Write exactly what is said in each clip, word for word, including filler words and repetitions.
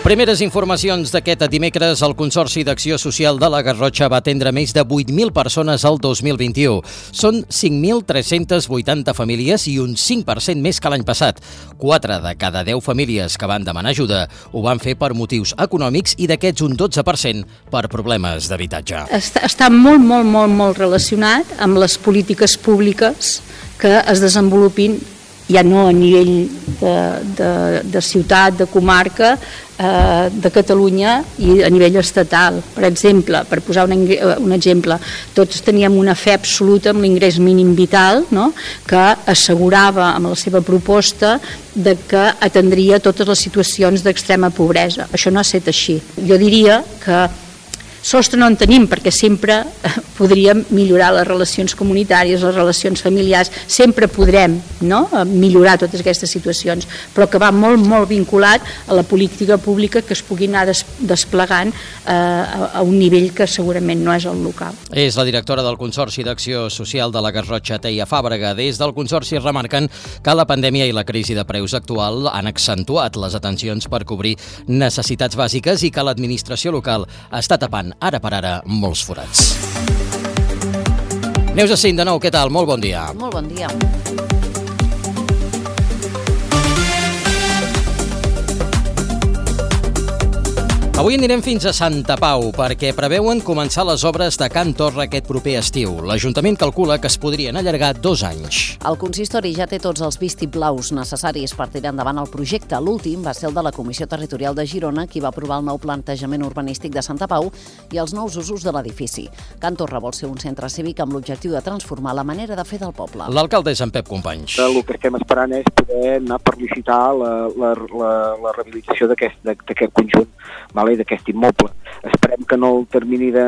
Primeres informacions d'aquest dimecres. El Consorci d'Acció Social de la Garrotxa va atendre més de vuit mil persones al dos mil vint-i-u. Són cinc mil tres-centes vuitanta famílies i un cinc per cent més que l'any passat. Quatre de cada deu famílies que van demanar ajuda ho van fer per motius econòmics i d'aquests un dotze per cent per problemes d'habitatge. Està, està molt, molt, molt, molt relacionat amb les polítiques públiques que es desenvolupin ja no a nivell de, de, de ciutat, de comarca, eh, de Catalunya i a nivell estatal. Per exemple, per posar un, un exemple, tots teníem una fe absoluta amb l'ingrés mínim vital, no?, que assegurava amb la seva proposta de que atendria totes les situacions d'extrema pobresa. Això no ha estat així. Jo diria que sostre no en tenim, perquè sempre podríem millorar les relacions comunitàries, les relacions familiars, sempre podrem, no?, millorar totes aquestes situacions, però que va molt, molt vinculat a la política pública que es pugui anar des, desplegant eh, a, a un nivell que segurament no és el local. És la directora del Consorci d'Acció Social de la Garrotxa, Teia Fàbrega. Des del Consorci remarquen que la pandèmia i la crisi de preus actual han accentuat les atencions per cobrir necessitats bàsiques i que l'administració local està tapant ara per ara molts forats. Neus Jacint, de nou, què tal? Molt bon dia. Molt bon dia. Avui anirem fins a Santa Pau perquè preveuen començar les obres de Can Torra aquest proper estiu. L'Ajuntament calcula que es podrien allargar dos anys. El consistori ja té tots els vistiplaus necessaris per tirar endavant el projecte. L'últim va ser el de la Comissió Territorial de Girona, qui va aprovar el nou plantejament urbanístic de Santa Pau i els nous usos de l'edifici. Can Torra vol ser un centre cívic amb l'objectiu de transformar la manera de fer del poble. L'alcalde és en Pep Companys. El que estem esperant és poder anar per licitar la, la, la, la rehabilitació d'aquest d'aquest conjunt, vale, d'aquest immoble. Esperem que en el termini de,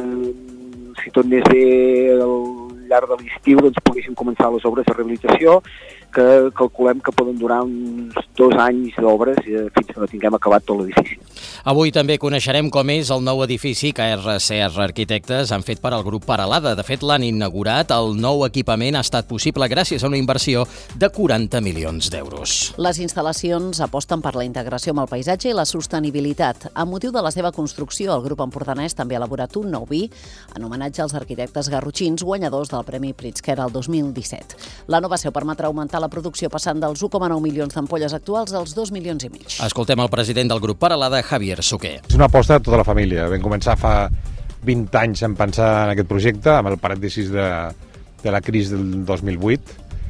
si tot anés bé al llarg de l'estiu, doncs poguéssim començar les obres de rehabilitació, que calculem que poden durar uns dos anys d'obres fins que no tinguem acabat tot l'edifici. Avui també coneixerem com és el nou edifici que R C R Arquitectes han fet per al grup Paralada. De fet, l'han inaugurat. El nou equipament ha estat possible gràcies a una inversió de quaranta milions d'euros. Les instal·lacions aposten per la integració amb el paisatge i la sostenibilitat. A motiu de la seva construcció, el grup empordanès també ha elaborat un nou vi en homenatge als arquitectes garrotxins guanyadors del Premi Pritzker el dos mil disset. La novació permetrà augmentar la producció passant dels un coma nou milions d'ampolles actuals als dos milions i mig. Escoltem el president del grup Paralada, Javier Suquer. És una aposta de tota la família. Vam començar fa vint anys en pensar en aquest projecte, amb el parèntesis de, de la crisi del dos mil vuit,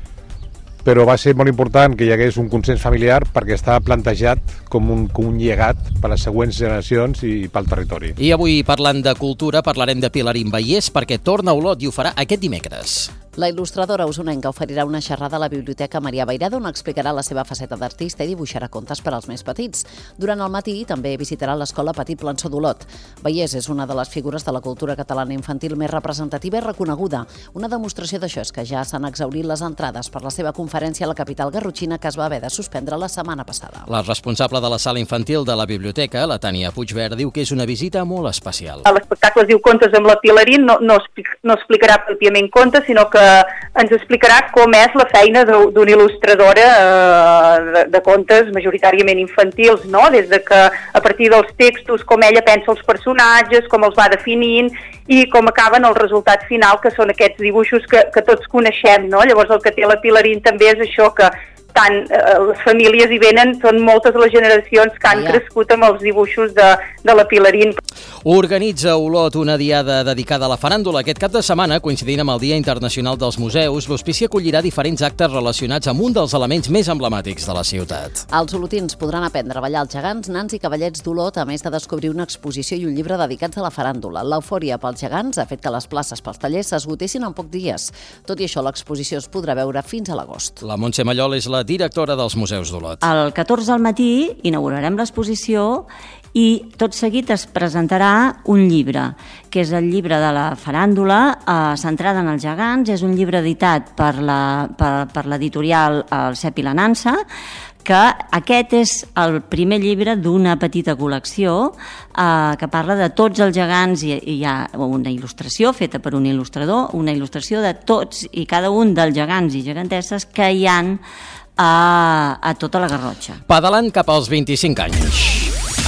però va ser molt important que hi hagués un consens familiar perquè estava plantejat com un, com un llegat per a les següents generacions i pel territori. I avui, parlant de cultura, parlarem de Pilarín Vallès perquè torna a Olot i ho farà aquest dimecres. La il·lustradora usonenca oferirà una xerrada a la Biblioteca Maria Vairada on explicarà la seva faceta d'artista i dibuixarà contes per als més petits. Durant el matí també visitarà l'escola Petit Plançó d'Olot. Vallès és una de les figures de la cultura catalana infantil més representativa i reconeguda. Una demostració d'això és que ja s'han exhaurit les entrades per la seva conferència a la capital garrotxina que es va haver de suspendre la setmana passada. La responsable de la sala infantil de la biblioteca, la Tània Puigverd, diu que és una visita molt especial. L'espectacle es diu Contes amb la Pilarín, no, no, explic, no explicarà pròpiament contes, sinó que ens explicarà com és la feina d'una il·lustradora eh, de, de contes majoritàriament infantils, no? Des de que a partir dels textos, com ella pensa els personatges, com els va definint i com acaben el resultat final, que són aquests dibuixos que, que tots coneixem, no? Llavors el que té la Pilarín també és això, que tant eh, les famílies hi venen, són moltes les generacions que han yeah. crescut amb els dibuixos de, de la Pilarín. Organitza Olot una diada dedicada a la faràndula. Aquest cap de setmana, coincidint amb el Dia Internacional dels Museus, l'hospici acollirà diferents actes relacionats amb un dels elements més emblemàtics de la ciutat. Els olotins podran aprendre a ballar els gegants, nans i cavallets d'Olot, a més de descobrir una exposició i un llibre dedicats a la faràndula. L'eufòria pels gegants ha fet que les places pels tallers s'esgotessin en pocs dies. Tot i això, l'exposició es podrà veure fins a l'agost. La Montse Mallol és la directora dels Museus d'Olot. El catorze al matí inaugurarem l'exposició i tot seguit es presentarà un llibre, que és el llibre de la faràndula, eh, centrada en els gegants. És un llibre editat per la, per, per l'editorial El Cep i la Nansa, que aquest és el primer llibre d'una petita col·lecció eh, que parla de tots els gegants, i hi ha una il·lustració feta per un il·lustrador, una il·lustració de tots i cada un dels gegants i gegantesses que hi han a, a tota la Garrotxa. Pedalant cap als vint-i-cinc anys.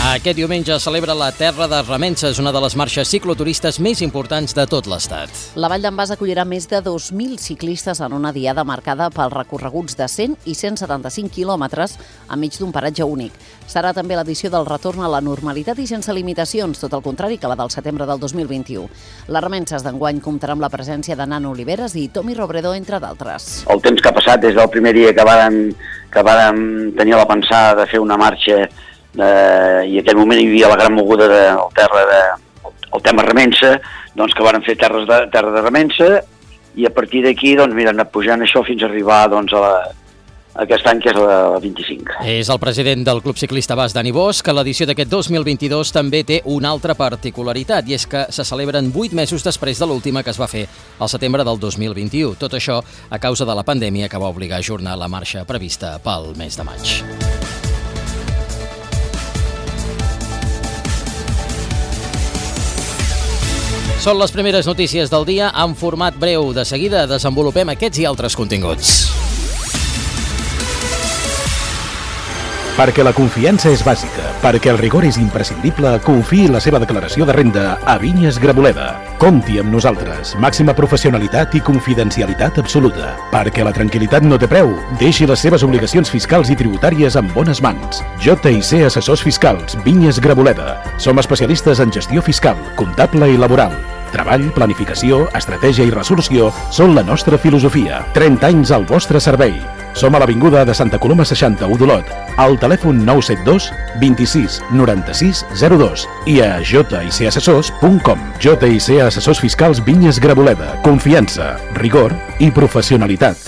Aquest diumenge celebra la Terra de Remences, una de les marxes cicloturistes més importants de tot l'Estat. La Vall d'en Bas acollirà més de dos mil ciclistes en una diada marcada pels recorreguts de cent i cent setanta-cinc quilòmetres enmig d'un paratge únic. Serà també l'edició del retorn a la normalitat i sense limitacions, tot el contrari que la del setembre del dos mil vint-i-u. Les Remences d'enguany comptarà amb la presència de Nano Oliveres i Tomi Robredo, entre d'altres. El temps que ha passat des del primer dia que vàrem, que vàrem tenir la pensada de fer una marxa Uh, i en aquell moment hi havia la gran moguda del terra de, el tema Remença, doncs que varen fer terres de, terra de Remença, i a partir d'aquí doncs, mira, han anat pujant això fins a arribar doncs, a, la, a aquest any, que és la, la vint-i-cinc. És el president del Club Ciclista Bas, Dani Bosch, que l'edició d'aquest dos mil vint-i-dos també té una altra particularitat, i és que se celebren vuit mesos després de l'última que es va fer al setembre del dos mil vint-i-u. Tot això a causa de la pandèmia que va obligar a ajornar la marxa prevista pel mes de maig. Són les primeres notícies del dia en format breu. De seguida desenvolupem aquests i altres continguts. Perquè la confiança és bàsica, perquè el rigor és imprescindible, confiï la seva declaració de renda a Vinyes Graboleda. Compti amb nosaltres. Màxima professionalitat i confidencialitat absoluta. Perquè la tranquil·litat no té preu, deixi les seves obligacions fiscals i tributàries en bones mans. J i C Assessors Fiscals, Vinyes Graboleda. Som especialistes en gestió fiscal, comptable i laboral. Treball, planificació, estratègia i resolució són la nostra filosofia. trenta anys al vostre servei. Som a l'Avinguda de Santa Coloma seixanta-u d'Olot, al telèfon nou set dos, vint-i-sis, noranta-sis, zero dos i a j i c assessors punt com. J i C Assessors Fiscals Vinyes Graboleda. Confiança, rigor i professionalitat.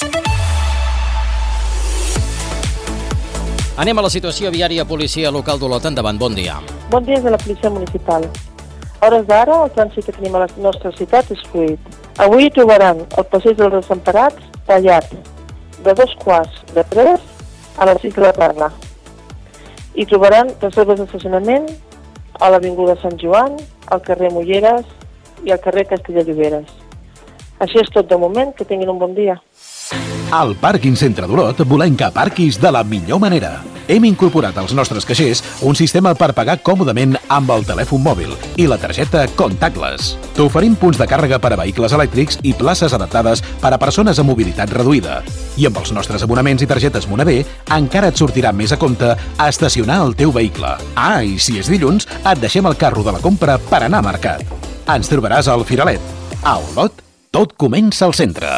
Anem a la situació viària. Policia local d'Olot, endavant, bon dia. Bon dia de la policia municipal. A hores d'ara, el trànsit que tenim a la nostra ciutat és fluid. Avui trobaran el passeig dels Desemparats tallat de dos quarts de tres a les sis de la tarda. I trobaran reserves d'estacionament a l'Avinguda Sant Joan, al carrer Molleres i al carrer Castella-Lloberes. Així és tot de moment, que tinguin un bon dia. Al Pàrquing Centre d'Olot volem que aparquis de la millor manera. Hem incorporat als nostres caixers un sistema per pagar còmodament amb el telèfon mòbil i la targeta Contactless. T'oferim punts de càrrega per a vehicles elèctrics i places adaptades per a persones amb mobilitat reduïda. I amb els nostres abonaments i targetes Monavé encara et sortirà més a compte a estacionar el teu vehicle. Ah, i si és dilluns, et deixem el carro de la compra per anar a mercat. Ens trobaràs al Firalet. A Olot, tot comença al centre.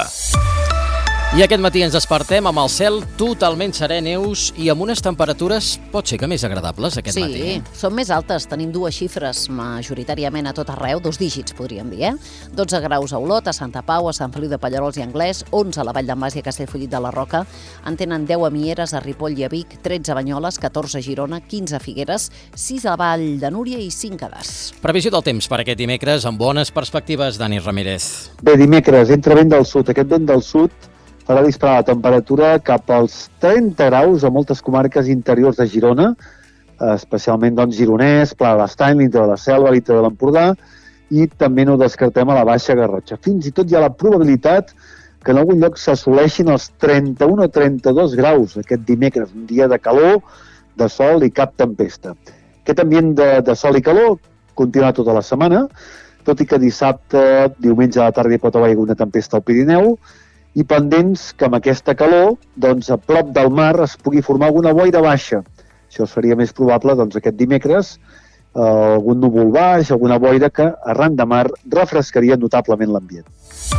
I aquest matí ens despertem amb el cel totalment serè, Neus, i amb unes temperatures pot ser que més agradables aquest sí, matí. Sí, són més altes. Tenim dues xifres majoritàriament a tot arreu, dos dígits podríem dir, eh? dotze graus a Olot, a Santa Pau, a Sant Feliu de Pallerols i Anglès, onze a la Vall d'en Bas i a Castellfollit de la Roca, en tenen deu a Mieres, a Ripoll i a Vic, tretze a Banyoles, catorze a Girona, quinze a Figueres, sis a la Vall de Núria i cinc a Das. Previsió del temps per aquest dimecres amb bones perspectives, Dani Ramírez. Bé, dimecres entra vent del sud. Aquest vent del sud farà disparar la temperatura cap als trenta graus a moltes comarques interiors de Girona, especialment doncs, Gironès, Pla de l'Estany, l'Interior de la Selva, l'Interior de l'Empordà, i també no descartem a la Baixa Garrotxa. Fins i tot hi ha la probabilitat que en algun lloc s'assoleixin els trenta-un o trenta-dos graus aquest dimecres, un dia de calor, de sol i cap tempesta. Aquest ambient de, de sol i calor continuarà tota la setmana, tot i que dissabte, diumenge a la tarda hi pot haver una tempesta al Pirineu, i pendents que amb aquesta calor, doncs, a prop del mar es pugui formar alguna boira baixa. Això seria més probable doncs, aquest dimecres, eh, algun núvol baix, alguna boira que arran de mar refrescaria notablement l'ambient.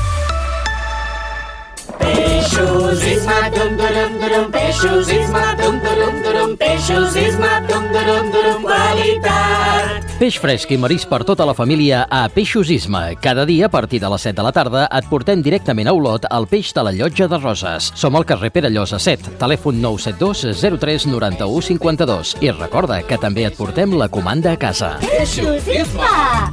Peixos is my dum dum dum, peixos is my dum dum dum, peixos is my dum dum dum, qualitat. Peix fresc i marís per tota la família a Peixos Isma. Cada dia, a partir de les set de la tarda, et portem directament a Olot el peix de la Llotja de Roses. Som al carrer Perellosa set, telèfon nou set dos, zero tres, noranta-u, cinquanta-dos. I recorda que també et portem la comanda a casa. Peixos Isma!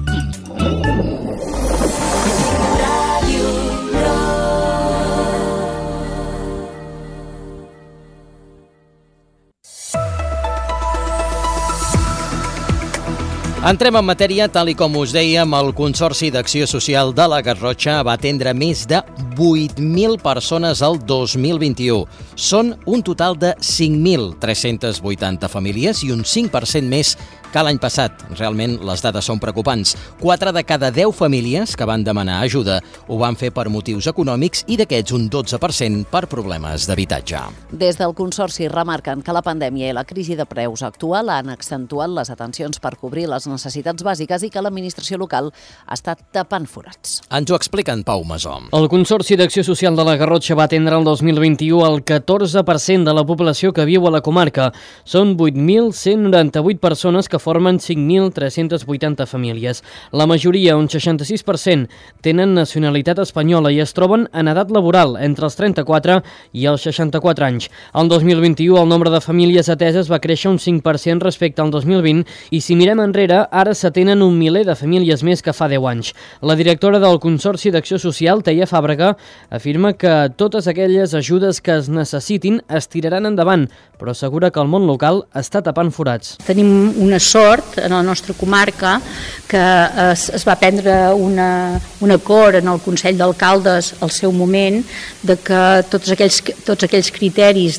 Entrem en matèria, tal i com us dèiem, el Consorci d'Acció Social de la Garrotxa va atendre més de vuit mil persones el dos mil vint-i-u. Són un total de cinc mil tres-centes vuitanta famílies i un cinc per cent més que l'any passat. Realment, les dades són preocupants. Quatre de cada deu famílies que van demanar ajuda ho van fer per motius econòmics i d'aquests un dotze per cent per problemes d'habitatge. Des del Consorci remarquen que la pandèmia i la crisi de preus actual han accentuat les atencions per cobrir les necessitats bàsiques i que l'administració local ha estat tapant forats. Ens ho expliquen Pau Masó. El Consorci d'Acció Social de la Garrotxa va atendre el dos mil vint-i-u el catorze per cent de la població que viu a la comarca. Són vuit mil cent noranta-vuit persones que formen cinc mil tres-centes vuitanta famílies. La majoria, un seixanta-sis per cent, tenen nacionalitat espanyola i es troben en edat laboral entre els trenta-quatre i els seixanta-quatre anys. El dos mil vint-i-u el nombre de famílies ateses va créixer un cinc per cent respecte al dos mil vint i si mirem enrere, ara s'atenen un miler de famílies més que fa deu anys. La directora del Consorci d'Acció Social, Teia Fàbrega, afirma que totes aquelles ajudes que es necessitin es tiraran endavant, però assegura que el món local està tapant forats. Tenim una sort en la nostra comarca que es, es va prendre una, un acord en el Consell d'Alcaldes al seu moment de que tots aquells, tots aquells criteris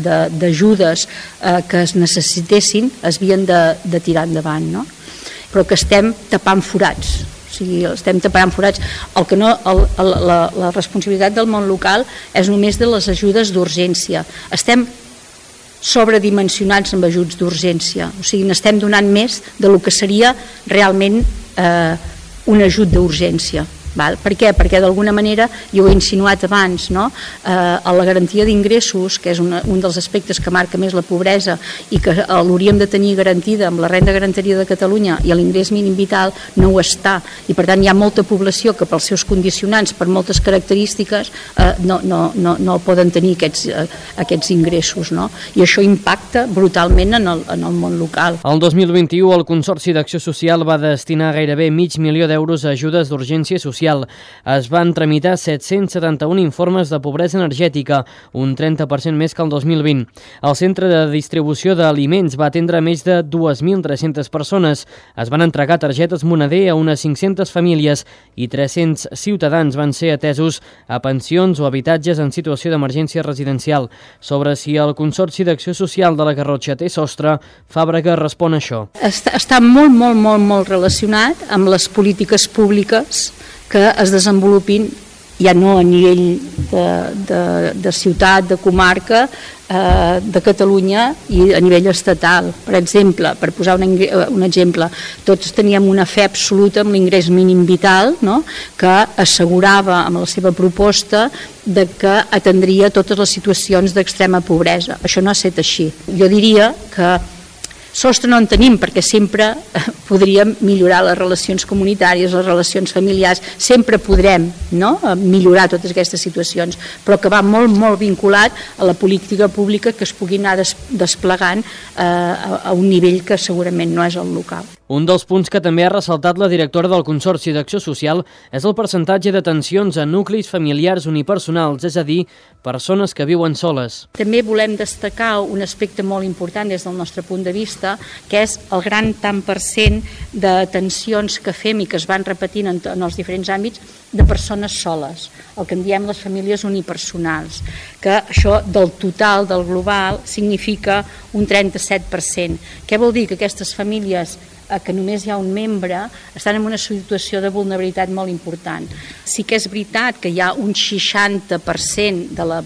d'ajudes eh, que es necessitessin es havien de, de tirar endavant, no? Però que estem tapant forats. O sigui, estem tapant forats. El que no, el, el, la, la responsabilitat del món local és només de les ajudes d'urgència. Estem sobredimensionats amb ajuts d'urgència, o sigui, n'estem donant més del que seria realment eh, un ajut d'urgència. Val? Per què? Perquè d'alguna manera, jo ho he insinuat abans, no? eh, a la garantia d'ingressos, que és una, un dels aspectes que marca més la pobresa i que eh, l'hauríem de tenir garantida amb la renda garantida de Catalunya i l'ingrés mínim vital, no ho està. I per tant hi ha molta població que pels seus condicionants, per moltes característiques, eh, no, no, no, no poden tenir aquests, eh, aquests ingressos. No? I això impacta brutalment en el, en el món local. El dos mil vint-i-u el Consorci d'Acció Social va destinar gairebé mig milió d'euros a ajudes d'urgència social. Es van tramitar set-cents setanta-un informes de pobresa energètica, un trenta per cent més que el dos mil vint. El Centre de Distribució d'Aliments va atendre més de dues mil tres-centes persones. Es van entregar targetes moneder a unes cinc-centes famílies i tres-cents ciutadans van ser atesos a pensions o habitatges en situació d'emergència residencial. Sobre si el Consorci d'Acció Social de la Garrotxa té sostre, Fàbrega respon això. Està, està molt, molt, molt, molt relacionat amb les polítiques públiques que es desenvolupin ja no a nivell de, de, de ciutat, de comarca, eh, de Catalunya i a nivell estatal. Per exemple, per posar un, un exemple, tots teníem una fe absoluta amb l'ingrés mínim vital, no? Que assegurava amb la seva proposta de que atendria totes les situacions d'extrema pobresa. Això no ha estat així. Jo diria que sostre no en tenim perquè sempre podríem millorar les relacions comunitàries, les relacions familiars, sempre podrem, no? millorar totes aquestes situacions, però que va molt, molt vinculat a la política pública que es pugui anar des desplegant eh, a, a un nivell que segurament no és el local. Un dels punts que també ha ressaltat la directora del Consorci d'Acció Social és el percentatge d'atencions a nuclis familiars unipersonals, és a dir, persones que viuen soles. També volem destacar un aspecte molt important des del nostre punt de vista, que és el gran tant per cent d'atencions que fem i que es van repetint en, en els diferents àmbits de persones soles, el que en diem les famílies unipersonals, que això del total, del global, significa un trenta-set per cent. Què vol dir? Que aquestes famílies que només hi ha un membre, estan en una situació de vulnerabilitat molt important. Sí que és veritat que hi ha un seixanta per cent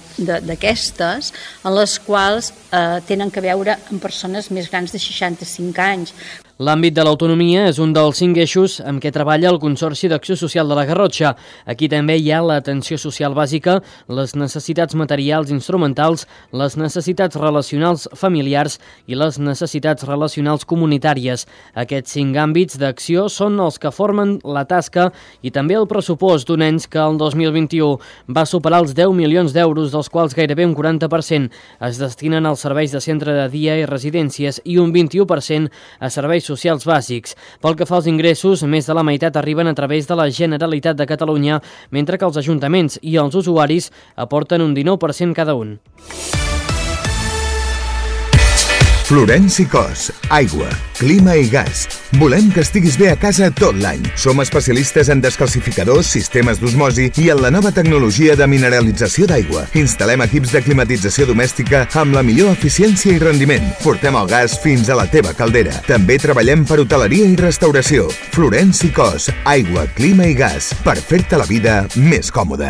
d'aquestes en les quals eh, tenen que veure amb persones més grans de seixanta-cinc anys. L'àmbit de l'autonomia és un dels cinc eixos amb què treballa el Consorci d'Acció Social de la Garrotxa. Aquí també hi ha l'atenció social bàsica, les necessitats materials instrumentals, les necessitats relacionals familiars i les necessitats relacionals comunitàries. Aquests cinc àmbits d'acció són els que formen la tasca i també el pressupost d'un ens que el dos mil vint-i-u va superar els deu milions d'euros, dels quals gairebé un quaranta per cent es destinen als serveis de centre de dia i residències i un vint-i-u per cent a serveis socials bàsics. Pel que fa als ingressos, més de la meitat arriben a través de la Generalitat de Catalunya, mentre que els ajuntaments i els usuaris aporten un dinou per cent cada un. Florenci Cos, aigua, clima i gas. Volem que estiguis bé a casa tot l'any. Som especialistes en descalcificadors, sistemes d'osmosi i en la nova tecnologia de mineralització d'aigua. Instal·lem equips de climatització domèstica amb la millor eficiència i rendiment. Portem el gas fins a la teva caldera. També treballem per hoteleria i restauració. Florenci Cos, aigua, clima i gas, per fer-te la vida més còmoda.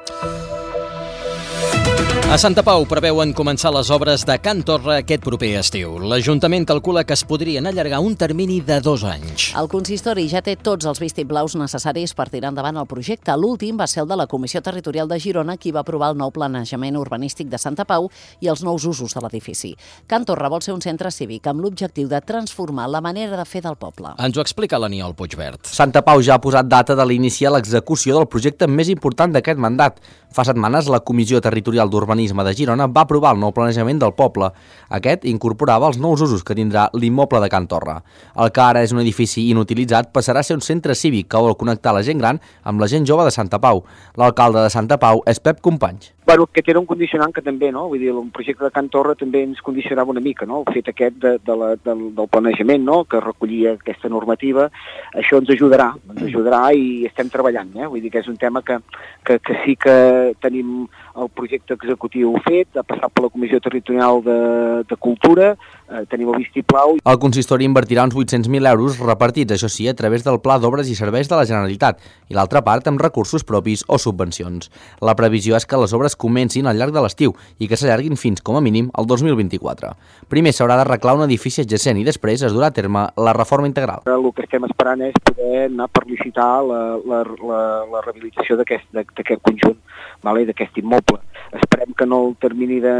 A Santa Pau preveuen començar les obres de Can Torra aquest proper estiu. L'Ajuntament calcula que es podrien allargar un termini de dos anys. El consistori ja té tots els vistiplau necessaris per tirar endavant el projecte. L'últim va ser el de la Comissió Territorial de Girona, qui va aprovar el nou planejament urbanístic de Santa Pau i els nous usos de l'edifici. Can Torra vol ser un centre cívic amb l'objectiu de transformar la manera de fer del poble. Ens ho explica l'Aniol Puigverd. Santa Pau ja ha posat data de l'inici a l'execució del projecte més important d'aquest mandat. Fa setmanes la Comissió Territorial d'Urbanisme de Girona va aprovar el nou planejament del poble. Aquest incorporava els nous usos que tindrà l'immoble de Can Torra. El que ara és un edifici inutilitzat passarà a ser un centre cívic que vol connectar la gent gran amb la gent jove de Santa Pau. L'alcalde de Santa Pau és Pep Companys. Bueno, aquest era un condicionant que també, no? Vull dir, un projecte de Can Torra també ens condicionava una mica, no? El fet aquest de, de la, del, del planejament, no? Que recollia aquesta normativa, això ens ajudarà, ens ajudarà i estem treballant, eh? Vull dir que és un tema que, que, que sí que tenim el projecte executiu fet, ha passat per la Comissió Territorial de, de Cultura, eh, tenim el vistiplau. El consistori invertirà uns vuit-cents mil euros repartits, això sí, a través del Pla d'Obres i Serveis de la Generalitat i l'altra part amb recursos propis o subvencions. La previsió és que les obres comencin al llarg de l'estiu i que s'allarguin fins, com a mínim, al dos mil vint-i-quatre. Primer s'haurà d'arreglar un edifici adjacent i després es durà a terme la reforma integral. El que estem esperant és poder anar per licitar la, la, la, la rehabilitació d'aquest conjunt, vale? D'aquest immoble. Esperem que no el termini de...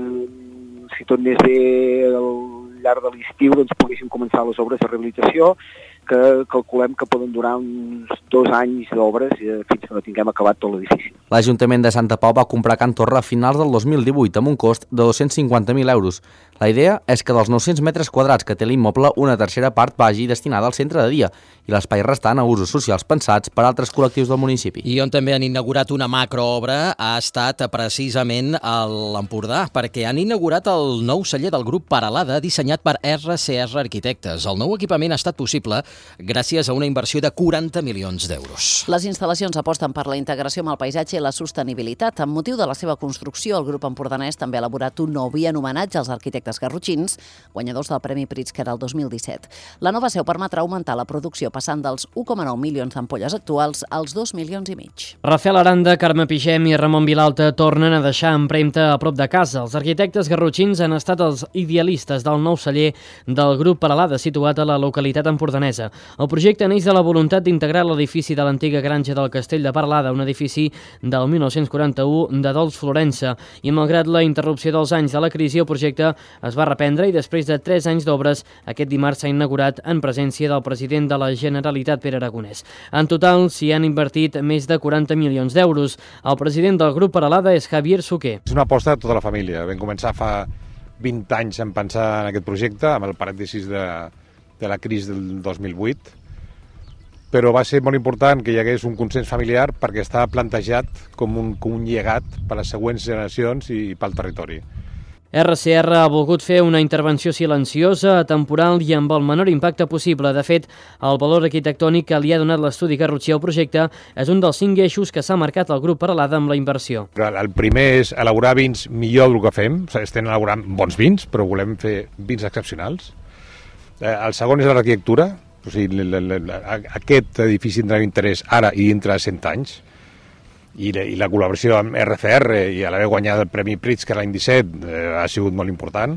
si tot anés bé al llarg de l'estiu, doncs poguéssim començar les obres de rehabilitació, que calculem que poden durar uns dos anys d'obres fins que no tinguem acabat tot l'edifici. L'Ajuntament de Santa Pau va comprar Can Torra a finals del dos mil divuit amb un cost de dos-cents cinquanta mil euros. La idea és que dels nou-cents metres quadrats que té l'immoble, una tercera part vagi destinada al centre de dia i l'espai restant a usos socials pensats per altres col·lectius del municipi. I on també han inaugurat una macroobra ha estat precisament a l'Empordà, perquè han inaugurat el nou celler del grup Paralada dissenyat per R C R Arquitectes. El nou equipament ha estat possible gràcies a una inversió de quaranta milions d'euros. Les instal·lacions aposten per la integració amb el paisatge i la sostenibilitat. Amb motiu de la seva construcció, el grup empordanès també ha elaborat un nou via en homenatge als arquitectes garrotxins, guanyadors del Premi Pritzker el dos mil disset. La nova seu permetrà augmentar la producció passant dels u coma nou milions d'ampolles actuals als dos milions i mig. Rafael Aranda, Carme Pixem i Ramon Vilalta tornen a deixar empremta a prop de casa. Els arquitectes garrotxins han estat els idealistes del nou celler del grup Paralada, situat a la localitat empordanesa. El projecte neix de la voluntat d'integrar l'edifici de l'antiga granja del Castell de Paralada, un edifici del mil nou-cents quaranta-u de Dols Florença, i malgrat la interrupció dels anys de la crisi, el projecte es va reprendre i després de tres anys d'obres, aquest dimarts s'ha inaugurat en presència del president de la Generalitat, Pere Aragonès. En total s'hi han invertit més de quaranta milions d'euros. El president del grup Paralada és Javier Suquer. És una aposta de tota la família. Vam començar fa vint anys en pensar en aquest projecte, amb el parèntesis de, de la crisi del dos mil vuit, però va ser molt important que hi hagués un consens familiar perquè estava plantejat com un, com un llegat per a les següents generacions i pel territori. R C R ha volgut fer una intervenció silenciosa, atemporal i amb el menor impacte possible. De fet, el valor arquitectònic que li ha donat l'estudi garrotxí al projecte és un dels cinc eixos que s'ha marcat el grup Paralada amb la inversió. El primer és elaborar vins millor del que fem. Estem elaborant bons vins, però volem fer vins excepcionals. El segon és l'arquitectura. O sigui, aquest edifici tindrà interès ara i dintre de cent anys. I la, i la col·laboració amb R C R i a l'haver guanyat el Premi Pritzker l'any disset eh, ha sigut molt important.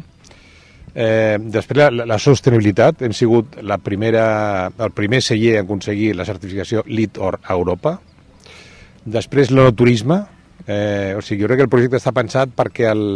Eh, després la, la sostenibilitat, hem sigut la primera, el primer celler a aconseguir la certificació LEED Or a Europa. Després l'enoturisme, eh, o sigui, jo crec que el projecte està pensat perquè el,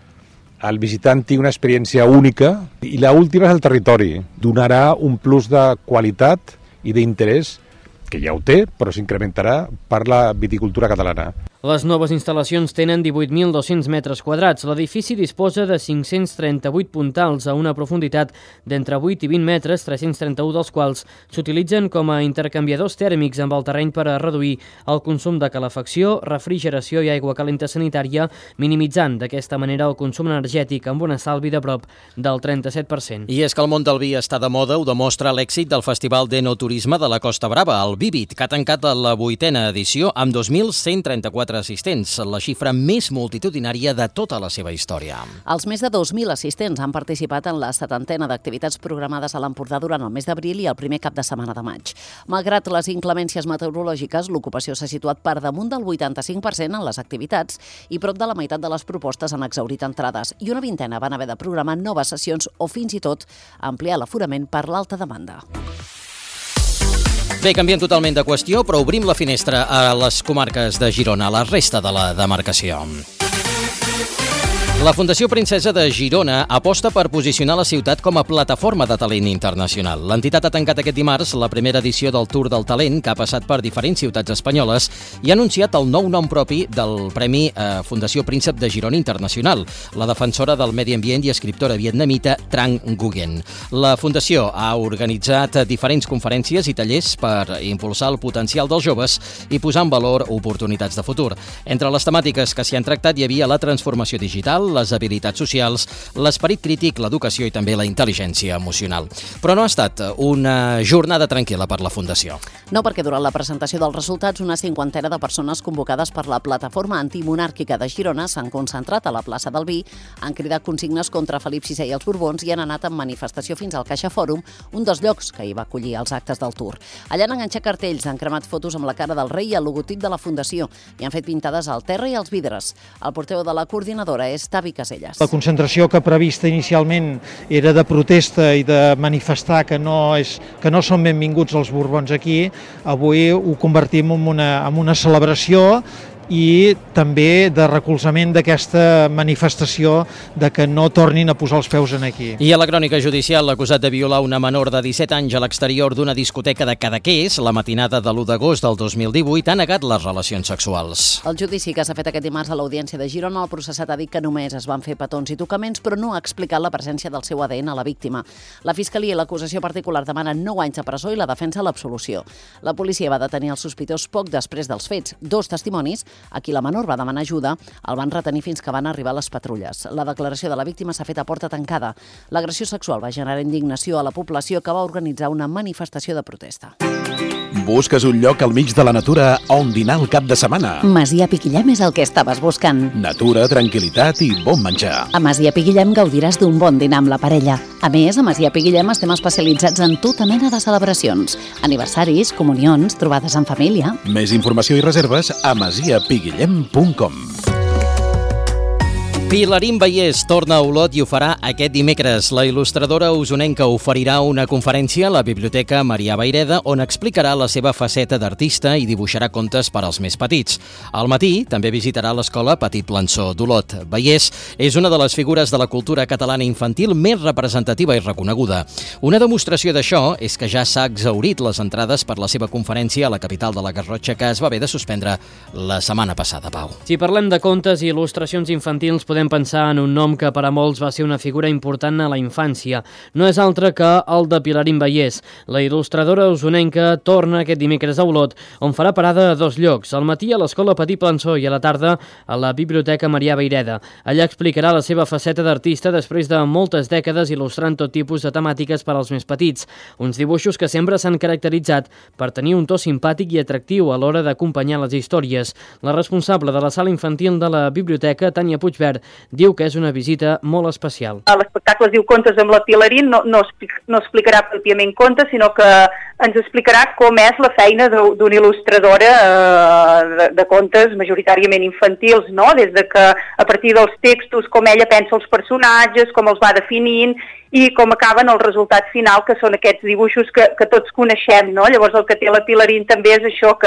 el visitant tingui una experiència única, i l'última és el territori, donarà un plus de qualitat i d'interès que ja ho té, però s'incrementarà per la viticultura catalana. Les noves instal·lacions tenen divuit mil dos-cents metres quadrats. L'edifici disposa de cinc-cents trenta-vuit puntals a una profunditat d'entre vuit i vint metres, tres-cents trenta-u dels quals s'utilitzen com a intercanviadors tèrmics amb el terreny per a reduir el consum de calefacció, refrigeració i aigua calenta sanitària, minimitzant d'aquesta manera el consum energètic amb un estalvi de prop del trenta-set per cent. I és que el món del vi està de moda, ho demostra l'èxit del Festival d'Enoturisme de la Costa Brava, el Vivit, que ha tancat la vuitena edició amb dos mil cent trenta-quatre assistents, la xifra més multitudinària de tota la seva història. Els més de dos mil assistents han participat en la setantena d'activitats programades a l'Empordà durant el mes d'abril i el primer cap de setmana de maig. Malgrat les inclemències meteorològiques, l'ocupació s'ha situat per damunt del vuitanta-cinc per cent en les activitats i prop de la meitat de les propostes han exhaurit entrades i una vintena van haver de programar noves sessions o fins i tot ampliar l'aforament per l'alta demanda. Bé, canviem totalment de qüestió, però obrim la finestra a les comarques de Girona, a la resta de la demarcació. La Fundació Princesa de Girona aposta per posicionar la ciutat com a plataforma de talent internacional. L'entitat ha tancat aquest dimarts la primera edició del Tour del Talent, que ha passat per diferents ciutats espanyoles, i ha anunciat el nou nom propi del Premi eh, Fundació Príncep de Girona Internacional, la defensora del medi ambient i escriptora vietnamita Trang Nguyen. La Fundació ha organitzat diferents conferències i tallers per impulsar el potencial dels joves i posar en valor oportunitats de futur. Entre les temàtiques que s'hi han tractat hi havia la transformació digital, les habilitats socials, l'esperit crític, l'educació i també la intel·ligència emocional. Però no ha estat una jornada tranquil·la per la Fundació. No, perquè durant la presentació dels resultats una cinquantena de persones convocades per la plataforma antimonàrquica de Girona s'han concentrat a la plaça del Vi, han cridat consignes contra Felip sisè i els Borbons i han anat en manifestació fins al Caixa Fòrum, un dels llocs que hi va acollir els actes del Tour. Allà han enganxat cartells, han cremat fotos amb la cara del rei i el logotip de la Fundació i han fet pintades al terra i als vidres. El portaveu de la coordinadora és Tavi Caselles. La concentració que prevista inicialment era de protesta i de manifestar que no, és, que no són benvinguts els Borbons aquí, avui ho convertim en una, en una celebració i també de recolzament d'aquesta manifestació de que no tornin a posar els peus en aquí. I a la crònica judicial, l'acusat de violar una menor de disset anys a l'exterior d'una discoteca de Cadaqués, la matinada de l'u d'agost del dos mil divuit, ha negat les relacions sexuals. El judici que s'ha fet aquest dimarts a l'Audiència de Girona, el processat ha dit que només es van fer petons i tocaments, però no ha explicat la presència del seu A D N a la víctima. La Fiscalia i l'acusació particular demanen nou anys de presó i la defensa l'absolució. La policia va detenir el sospitós poc després dels fets. Dos testimonis, a qui la menor va demanar ajuda, el van retenir fins que van arribar les patrulles. La declaració de la víctima s'ha fet a porta tancada. L'agressió sexual va generar indignació a la població que va organitzar una manifestació de protesta. Busques un lloc al mig de la natura on dinar el cap de setmana? Masia Piquillem és el que estaves buscant. Natura, tranquil·litat i bon menjar. A Masia Piquillem gaudiràs d'un bon dinar amb la parella. A més, a Masia Piquillem estem especialitzats en tota mena de celebracions. Aniversaris, comunions, trobades en família. Més informació i reserves a masia piguillem punt com. Pilarín Vallès torna a Olot i ho farà aquest dimecres. La il·lustradora usonenca oferirà una conferència a la Biblioteca Marià Vayreda on explicarà la seva faceta d'artista i dibuixarà contes per als més petits. Al matí també visitarà l'escola Petit Plançó d'Olot. Vallès és una de les figures de la cultura catalana infantil més representativa i reconeguda. Una demostració d'això és que ja s'ha exhaurit les entrades per la seva conferència a la capital de la Garrotxa, que es va haver de suspendre la setmana passada, Pau. Si parlem de contes i il·lustracions infantils, podem pensar en un nom que per a molts va ser una figura important a la infància. No és altre que el de Pilarín Vallès. La il·lustradora usonenca torna aquest dimecres a Olot, on farà parada a dos llocs, al matí a l'escola Petit Plançó i a la tarda a la Biblioteca Marià Vayreda. Allà explicarà la seva faceta d'artista després de moltes dècades il·lustrant tot tipus de temàtiques per als més petits. Uns dibuixos que sempre s'han caracteritzat per tenir un to simpàtic i atractiu a l'hora d'acompanyar les històries. La responsable de la sala infantil de la biblioteca, Tània Puigverd, diu que és una visita molt especial. L'espectacle es diu Contes amb la Pilarín, no, no, explic, no explicarà pròpiament contes, sinó que ens explicarà com és la feina d'una il·lustradora eh, de, de contes majoritàriament infantils, no? Des de que a partir dels textos, com ella pensa els personatges, com els va definint i com acaben el resultat final, que són aquests dibuixos que, que tots coneixem, no? Llavors el que té la Pilarín també és això, que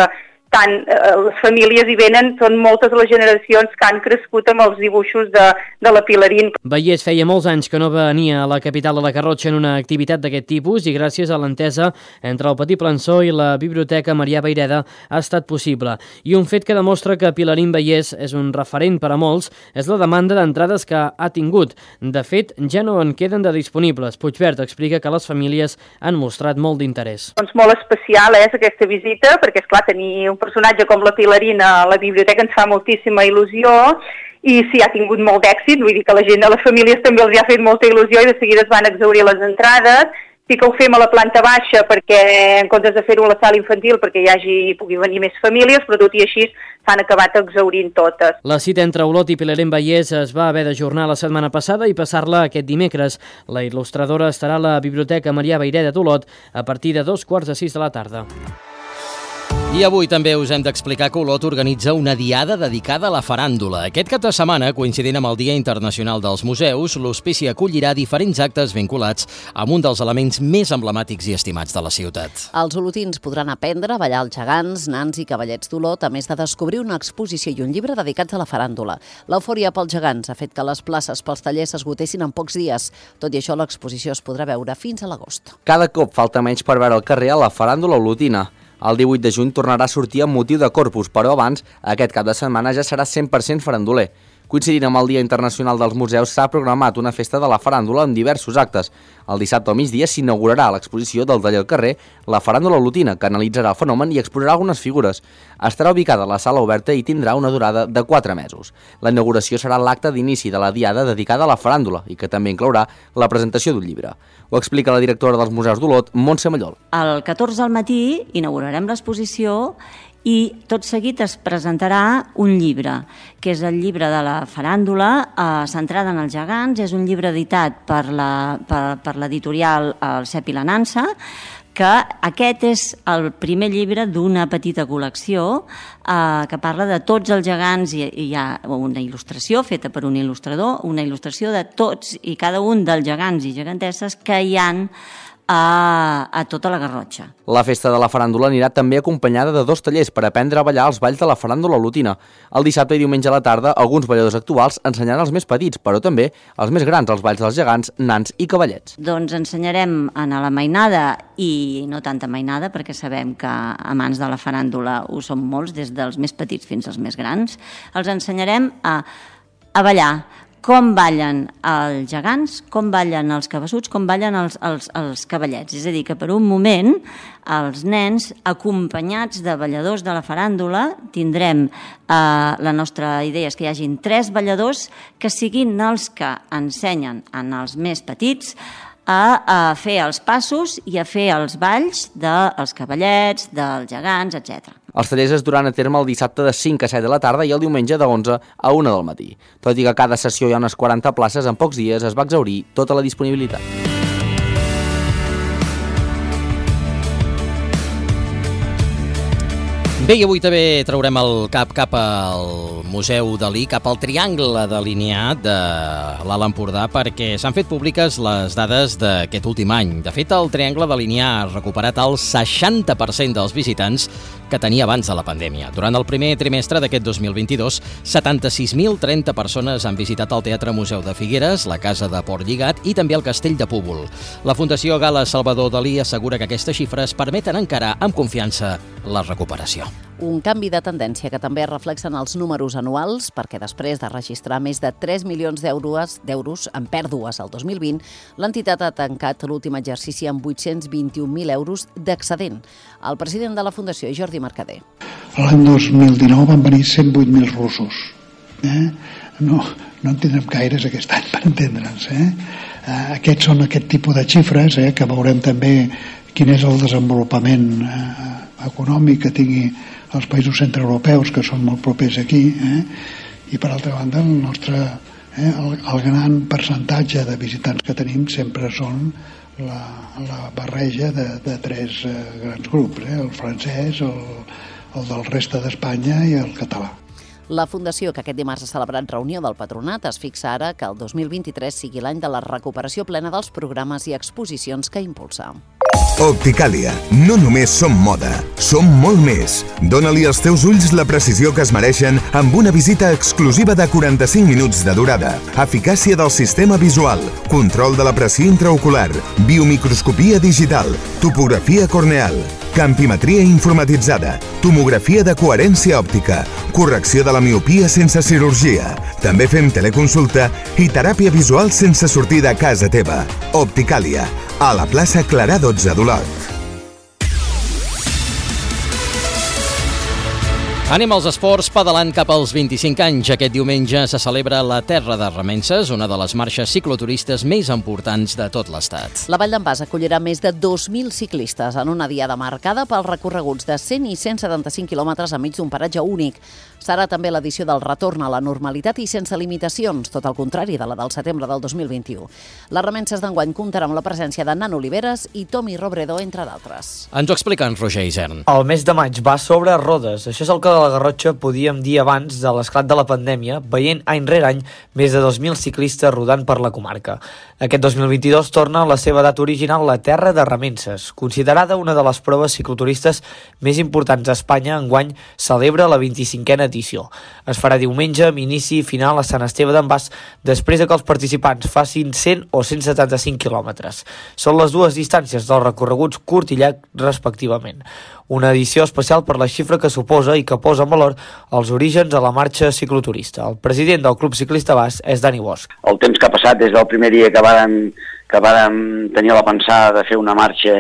tant eh, les famílies hi venen, són moltes les generacions que han crescut amb els dibuixos de, de la Pilarín. Vallès feia molts anys que no venia a la capital de la Garrotxa en una activitat d'aquest tipus i gràcies a l'entesa entre el Petit Plançó i la Biblioteca Marià Vayreda ha estat possible. I un fet que demostra que Pilarín Vallès és un referent per a molts és la demanda d'entrades que ha tingut. De fet, ja no en queden de disponibles. Puigvert explica que les famílies han mostrat molt d'interès. Doncs molt especial és aquesta visita, perquè és clar, tenir un personatge com la Pilarina a la biblioteca ens fa moltíssima il·lusió i sí, ha tingut molt d'èxit, vull dir que la gent de les famílies també els ha fet molta il·lusió i de seguida es van exhaurir les entrades. Sí que ho fem a la planta baixa perquè en comptes de fer-ho a la sala infantil perquè hi hagi, hi pugui venir més famílies, però tot i així s'han acabat exhaurint totes. La cita entre Olot i Pilarín Vallès es va haver d'ajornar la setmana passada i passar-la aquest dimecres. La il·lustradora estarà a la Biblioteca Marià Vayreda d'Olot a partir de dos quarts de sis de la tarda. I avui també us hem d'explicar que Olot organitza una diada dedicada a la faràndula. Aquest cap de setmana, coincidint amb el Dia Internacional dels Museus, l'hospici acollirà diferents actes vinculats amb un dels elements més emblemàtics i estimats de la ciutat. Els olotins podran aprendre a ballar els gegants, nans i cavallets d'Olot, a més de descobrir una exposició i un llibre dedicats a la faràndula. L'eufòria pels gegants ha fet que les places pels tallers s'esgotessin en pocs dies. Tot i això, l'exposició es podrà veure fins a l'agost. Cada cop falta menys per veure al carrer a la faràndula olotina. El divuit de juny tornarà a sortir amb motiu de Corpus, però abans, aquest cap de setmana ja serà cent per cent faranduler. Coincidint amb el Dia Internacional dels Museus, s'ha programat una festa de la faràndula amb diversos actes. El dissabte al migdia s'inaugurarà l'exposició del taller al carrer La faràndula olotina, que analitzarà el fenomen i exposarà algunes figures. Estarà ubicada a la sala oberta i tindrà una durada de quatre mesos. La inauguració serà l'acte d'inici de la diada dedicada a la faràndula i que també inclourà la presentació d'un llibre. Ho explica la directora dels Museus d'Olot, Montse Mallol. El catorze al matí inaugurarem l'exposició i tot seguit es presentarà un llibre, que és el llibre de la faràndula, eh, centrada en els gegants. És un llibre editat per la, per, per l'editorial El Cep i la Nansa, que aquest és el primer llibre d'una petita col·lecció eh, que parla de tots els gegants i hi ha una il·lustració feta per un il·lustrador, una il·lustració de tots i cada un dels gegants i gegantesses que hi han A, a tota la Garrotxa. La festa de la faràndula anirà també acompanyada de dos tallers per aprendre a ballar els balls de la faràndula olotina. El dissabte i diumenge a la tarda, alguns balladors actuals ensenyaran els més petits, però també els més grans, els balls dels gegants, nans i cavallets. Doncs ensenyarem a la mainada i no tanta mainada, perquè sabem que amants de la faràndula ho són molts, des dels més petits fins als més grans. Els ensenyarem a, a ballar, com ballen els gegants, com ballen els cabassuts, com ballen els, els, els cavallets. És a dir, que per un moment els nens, acompanyats de balladors de la faràndula, tindrem, eh, la nostra idea és que hi hagin tres balladors que siguin els que ensenyen en els més petits a, a fer els passos i a fer els balls dels cavallets, dels gegants, etcètera. Els tallers es duran a terme el dissabte de cinc a set de la tarda i el diumenge de onze a una del matí. Tot i que a cada sessió hi ha unes quaranta places, en pocs dies es va exhaurir tota la disponibilitat. Bé, i avui també traurem el cap cap al Museu Dalí, cap al triangle delineat de l'Alt Empordà, perquè s'han fet públiques les dades d'aquest últim any. De fet, el triangle delineat ha recuperat el seixanta per cent dels visitants que tenia abans de la pandèmia. Durant el primer trimestre d'aquest dos mil vint-i-dos, setanta-sis mil trenta persones han visitat el Teatre Museu de Figueres, la Casa de Port Lligat i també el Castell de Púbol. La Fundació Gala Salvador Dalí assegura que aquestes xifres permeten encarar amb confiança la recuperació. Un canvi de tendència que també es reflexa en els números anuals, perquè després de registrar més de tres milions d'euros en pèrdues al dos mil vint, l'entitat ha tancat l'últim exercici amb vuit-cents vint-i-un mil euros d'excedent. El president de la Fundació, Jordi Mercader. L'any dos mil dinou van venir cent vuit mil russos. Eh? No, no en tindrem gaires aquest any, per entendre'ns. Eh? Eh, aquests són aquest tipus de xifres, eh, que veurem també quin és el desenvolupament eh, econòmic que tingui els països centreeuropeus, que són molt propers aquí, eh? I per altra banda el nostre eh, el, el gran percentatge de visitants que tenim sempre són la, la barreja de, de tres eh, grans grups, eh? El francès, el, el del reste d'Espanya i el català. La Fundació, que aquest dimarts ha celebrat reunió del Patronat, es fixa ara que el dos mil vint-i-tres sigui l'any de la recuperació plena dels programes i exposicions que impulsa. Opticàlia. No només som moda, som molt més. Dóna-li als teus ulls la precisió que es mereixen amb una visita exclusiva de quaranta-cinc minuts de durada. Eficàcia del sistema visual, control de la pressió intraocular, biomicroscopia digital, topografia corneal, campimetria informatitzada, tomografia de coherència òptica, correcció de la miopia sense cirurgia. També fem teleconsulta i teràpia visual sense sortir de casa teva. Opticàlia, a la plaça Clarà dotze d'Olot. Anem als esports, pedalant cap als vint-i-cinc anys. Aquest diumenge se celebra la Terra de Remences, una de les marxes cicloturistes més importants de tot l'Estat. La Vall d'en Bas acollirà més de dos mil ciclistes en una diada marcada pels recorreguts de cent i cent setanta-cinc quilòmetres enmig d'un paratge únic. Serà també l'edició del retorn a la normalitat i sense limitacions, tot el contrari de la del setembre del dos mil vint-i-u. Les Remences d'enguany comptarà amb la presència de Nan Oliveres i Tomi Robredo, entre d'altres. Ens ho explica en Roger Isern. El mes de maig va sobre rodes. Això és el que de la Garrotxa podíem dir abans de l'esclat de la pandèmia, veient any rere any més de dos mil ciclistes rodant per la comarca. Aquest dos mil vint-i-dos torna a la seva data original la Terra de Remences, considerada una de les proves cicloturistes més importants a Espanya. Enguany celebra la vint-i-cinquena edició. Es farà diumenge amb inici i final a Sant Esteve d'en Bas, després de que els participants facin cent o cent setanta-cinc quilòmetres. Són les dues distàncies dels recorreguts curt i llarg, respectivament. Una edició especial per la xifra que suposa i que posa en valor els orígens de la marxa cicloturista. El president del Club Ciclista Bas és Dani Bosch. El temps que ha passat des del primer dia que vàrem, que vàrem tenir la pensada de fer una marxa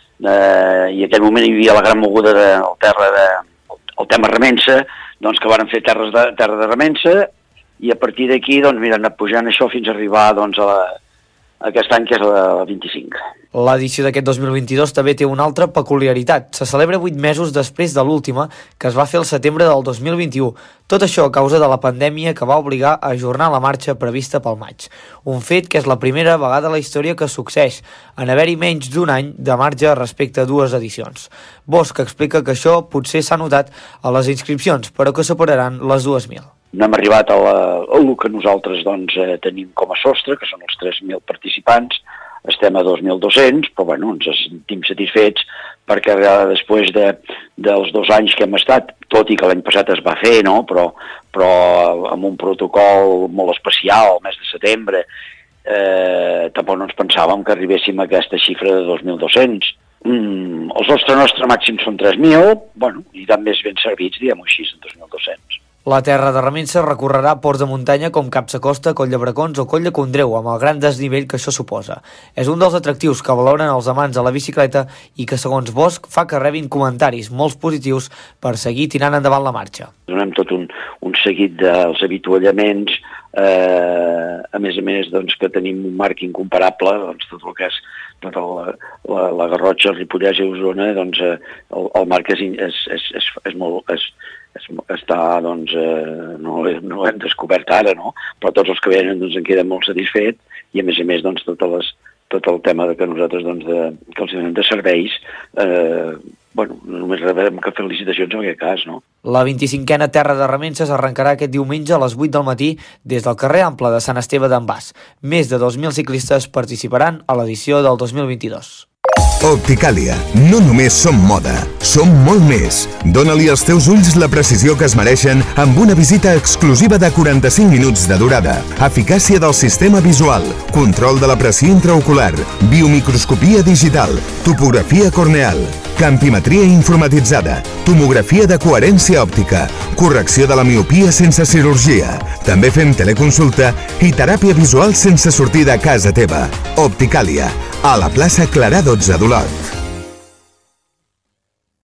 eh, i en aquell moment hi havia la gran moguda del terra de, el tema Remença, doncs que vàrem fer terres de, terra de Remença i a partir d'aquí doncs, mira, hem anat pujant això fins a arribar doncs, a la, aquest any que és la vint-i-cinc. L'edició d'aquest dos mil vint-i-dos també té una altra peculiaritat. Se celebra vuit mesos després de l'última, que es va fer el setembre del dos mil vint-i-u. Tot això a causa de la pandèmia que va obligar a ajornar la marxa prevista pel maig. Un fet que és la primera vegada a la història que succeeix, en haver-hi menys d'un any de marge respecte a dues edicions. Bosch explica que això potser s'ha notat a les inscripcions, però que superaran les dos mil. No hem arribat a, la, a el que nosaltres doncs, eh, tenim com a sostre, que són els tres mil participants. Estem a dos mil dos-cents, però bueno, ens sentim satisfets perquè després de, dels dos anys que hem estat, tot i que l'any passat es va fer, no? però, però amb un protocol molt especial, el mes de setembre, eh, tampoc no ens pensàvem que arribéssim a aquesta xifra de dos mil dos-cents. Mm, els nostres nostre màxim són tres mil, bueno, i dan més ben servits, diguem-ho així, en dos mil dos-cents. La Terra de Remences recorrerà ports de muntanya com Capsacosta, Coll de Bracons o Coll de Condreu, amb el gran desnivell que això suposa. És un dels atractius que valoren els amants de la bicicleta i que, segons Bosch, fa que rebin comentaris molt positius per seguir tirant endavant la marxa. Donem tot un, un seguit dels avituallaments, eh, a més a més doncs, que tenim un marc incomparable, doncs, tot el que és tota la, la, la Garrotxa, el Ripollès i Osona, doncs, eh, el, el marc és, és, és, és, és molt... És, està, doncs, eh, no, no l'hem descobert ara, no? Però tots els que venen doncs, en queden molt satisfets i, a més a més, doncs, totes les, tot el tema de que nosaltres, doncs, de, que els donem de serveis, eh, bueno, només rebem que felicitacions en aquest cas, no? La vint-i-cinquena Terra de Remences arrencarà aquest diumenge a les vuit del matí des del carrer Ample de Sant Esteve d'en Bas. Més de dos mil ciclistes participaran a l'edició del dos mil vint-i-dos. Opticàlia. No només som moda, som molt més. Dóna-li als teus ulls la precisió que es mereixen amb una visita exclusiva de quaranta-cinc minuts de durada. Eficàcia del sistema visual, control de la pressió intraocular, biomicroscopia digital, topografia corneal, campimetria informatitzada, tomografia de coherència òptica, correcció de la miopia sense cirurgia. També fem teleconsulta i teràpia visual sense sortir de casa teva. Opticàlia, a la plaça Clarà dotze d'Olot.